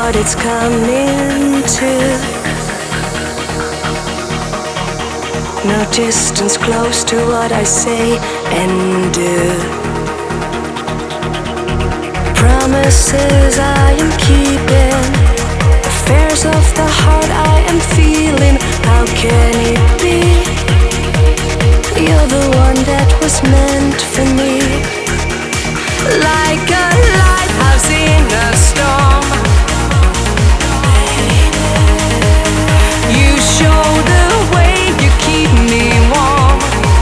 what it's coming to. No distance close to what I say and do. Promises I am keeping, affairs of the heart I am feeling. How can it be? You're the one that was meant for me. Like a lighthouse in a storm, you show the way, you keep me warm.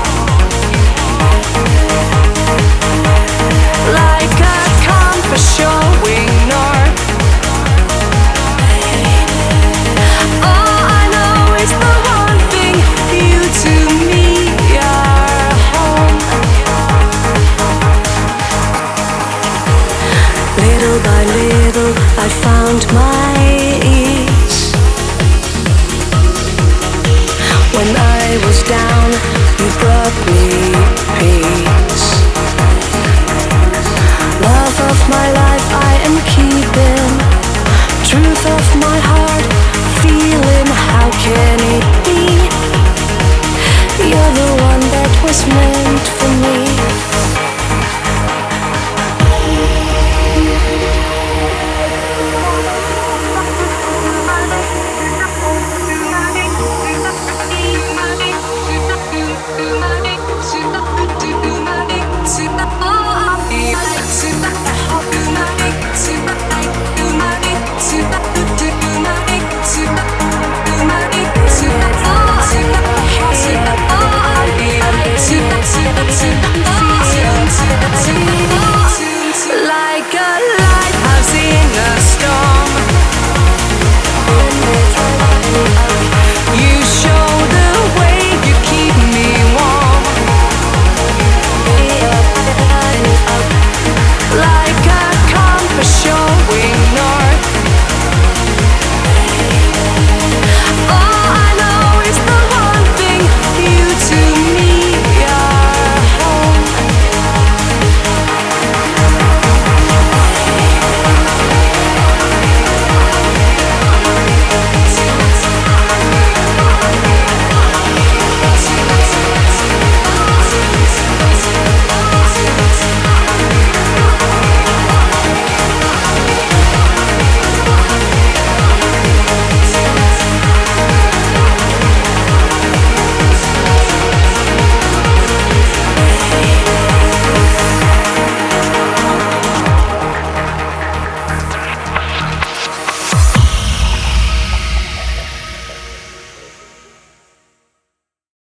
Like a compass showing north, all I know is the one thing, you to me are home. Little by little I found my ease. When I was down, you brought me peace. Love of my life I am keeping, truth of my heart feeling. How can it be? You're the one that was meant for me.